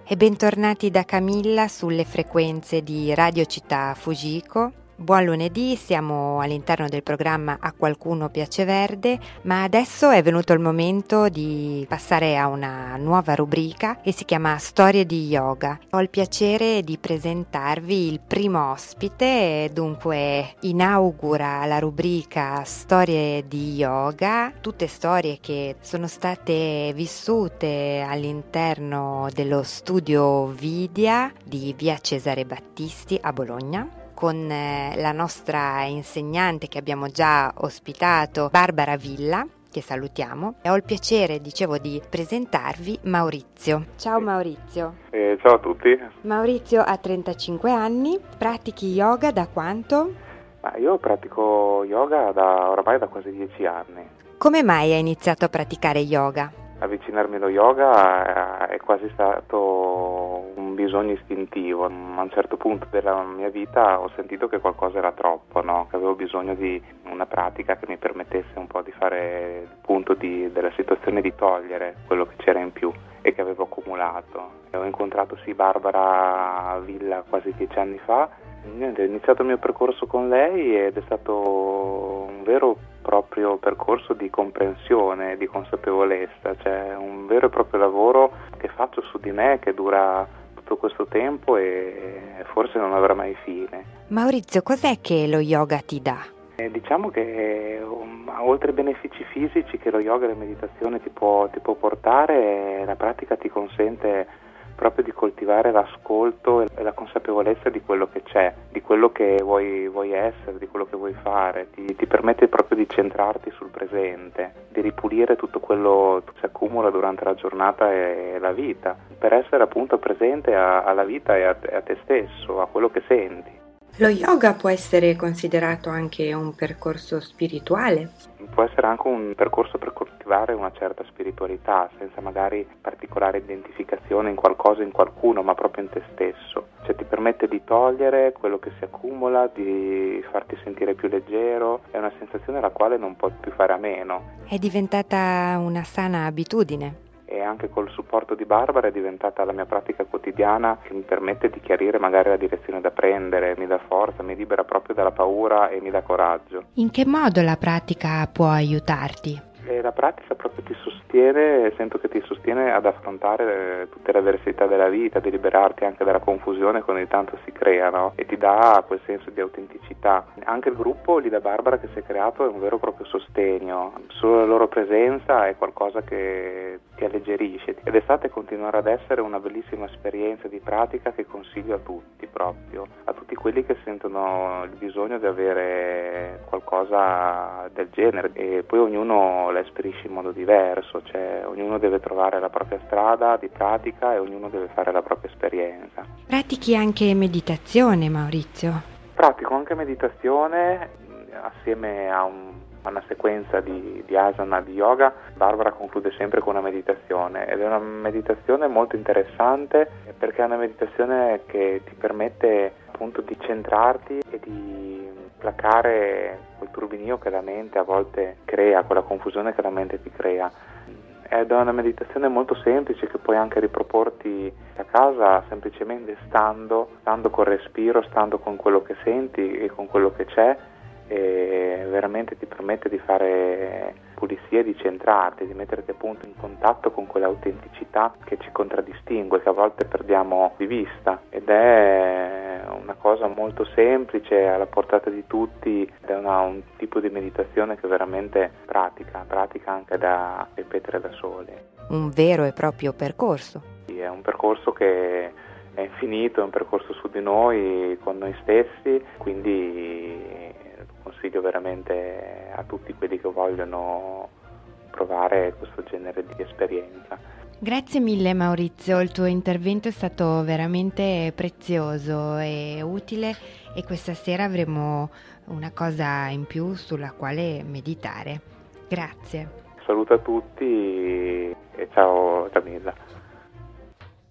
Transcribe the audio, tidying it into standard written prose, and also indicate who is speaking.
Speaker 1: E bentornati da Camilla sulle frequenze di Radio Città Fujiko. Buon lunedì, siamo all'interno del programma A Qualcuno Piace Verde, ma adesso è venuto il momento di passare a una nuova rubrica che si chiama Storie di Yoga. Ho il piacere di presentarvi il primo ospite, dunque inaugura la rubrica Storie di Yoga, tutte storie che sono state vissute all'interno dello studio Vidya di via Cesare Battisti a Bologna, con la nostra insegnante che abbiamo già ospitato, Barbara Villa, che salutiamo. E ho il piacere, di presentarvi Maurizio. Ciao Maurizio.
Speaker 2: Ciao a tutti.
Speaker 1: Maurizio ha 35 anni, pratichi yoga da quanto?
Speaker 2: Io pratico yoga oramai da quasi 10 anni.
Speaker 1: Come mai hai iniziato a praticare yoga?
Speaker 2: Avvicinarmi allo yoga è quasi stato un bisogno istintivo. A un certo punto della mia vita ho sentito che qualcosa era troppo, no? Che avevo bisogno di una pratica che mi permettesse un po' di fare il punto della situazione, di togliere quello che c'era in più e che avevo accumulato. Ho incontrato Barbara Villa quasi 10 anni fa. Ho iniziato il mio percorso con lei ed è stato un vero proprio percorso di comprensione, di consapevolezza, cioè un vero e proprio lavoro che faccio su di me, che dura tutto questo tempo e forse non avrà mai fine.
Speaker 1: Maurizio, cos'è che lo yoga ti dà?
Speaker 2: Diciamo che oltre ai benefici fisici che lo yoga e la meditazione ti può portare, la pratica ti consente proprio di coltivare l'ascolto e la consapevolezza di quello che c'è, di quello che vuoi essere, di quello che vuoi fare, ti permette proprio di centrarti sul presente, di ripulire tutto quello che si accumula durante la giornata e la vita, per essere appunto presente alla vita e a te stesso, a quello che senti.
Speaker 1: Lo yoga può essere considerato anche un percorso spirituale?
Speaker 2: Può essere anche un percorso per coltivare una certa spiritualità, senza magari particolare identificazione in qualcosa, in qualcuno, ma proprio in te stesso. Cioè ti permette di togliere quello che si accumula, di farti sentire più leggero, è una sensazione alla quale non puoi più fare a meno.
Speaker 1: È diventata una sana abitudine.
Speaker 2: E anche col supporto di Barbara è diventata la mia pratica quotidiana, che mi permette di chiarire magari la direzione da prendere, mi dà forza, mi libera proprio dalla paura e mi dà coraggio.
Speaker 1: In che modo la pratica può aiutarti?
Speaker 2: La pratica proprio ti sostiene, sento che ti sostiene ad affrontare tutte le avversità della vita, di liberarti anche dalla confusione che ogni tanto si crea, no? E ti dà quel senso di autenticità. Anche il gruppo lì da Barbara che si è creato è un vero e proprio sostegno, solo la loro presenza è qualcosa che ti alleggerisce ed è stata e continuerà ad essere una bellissima esperienza di pratica che consiglio a tutti, proprio a tutti quelli che sentono il bisogno di avere qualcosa del genere, e poi ognuno la esperisce in modo diverso, cioè ognuno deve trovare la propria strada di pratica e ognuno deve fare la propria esperienza.
Speaker 1: Pratichi anche meditazione, Maurizio?
Speaker 2: Pratico anche meditazione assieme a una sequenza di asana, di yoga. Barbara conclude sempre con una meditazione ed è una meditazione molto interessante perché è una meditazione che ti permette appunto di centrarti e di placare quel turbinio che la mente a volte crea, quella confusione che la mente ti crea. Ed è una meditazione molto semplice che puoi anche riproporti a casa semplicemente stando col respiro, stando con quello che senti e con quello che c'è, e veramente ti permette di fare pulizia, di centrarti, di metterti appunto in contatto con quell'autenticità che ci contraddistingue, che a volte perdiamo di vista, ed è una cosa molto semplice, alla portata di tutti, ed è un tipo di meditazione che veramente pratica anche da ripetere da soli.
Speaker 1: Un vero e proprio percorso.
Speaker 2: Sì, è un percorso che è infinito, è un percorso su di noi, con noi stessi, quindi consiglio veramente a tutti quelli che vogliono provare questo genere di esperienza.
Speaker 1: Grazie mille Maurizio, il tuo intervento è stato veramente prezioso e utile e questa sera avremo una cosa in più sulla quale meditare. Grazie.
Speaker 2: Saluto a tutti e ciao Camilla.